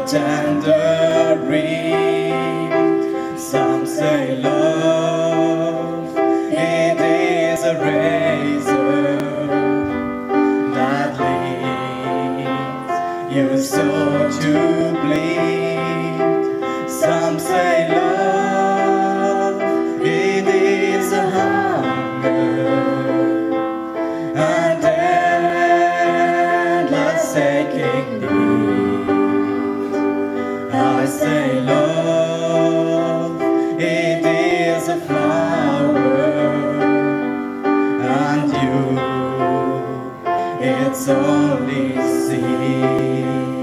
tangerine. Some say love, it is a razor that leads your soul to bleed. Some say love, it is a hunger and endless aching need. I say love, it is a flower, and you, it's only seed.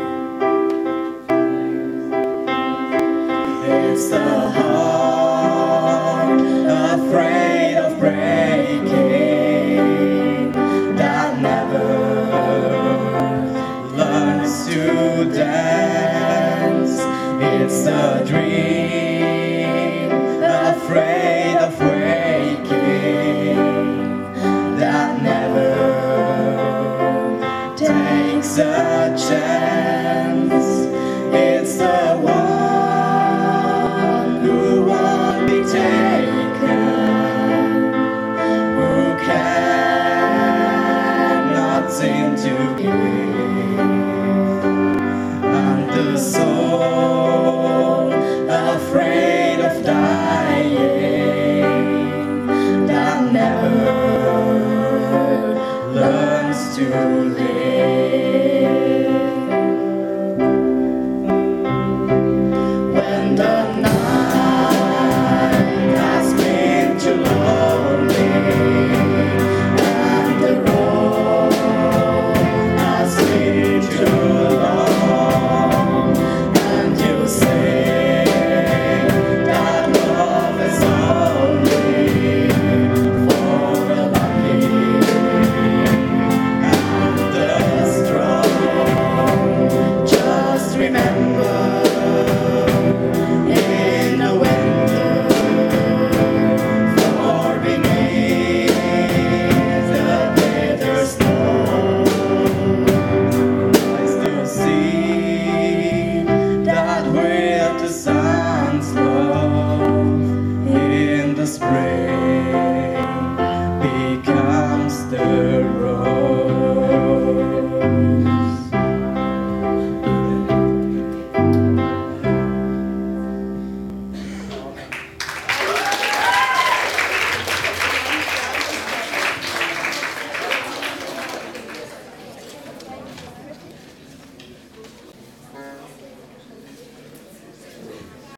It's the heart afraid of breaking that never learns to dance. It's a dream afraid of waking that never takes a chance.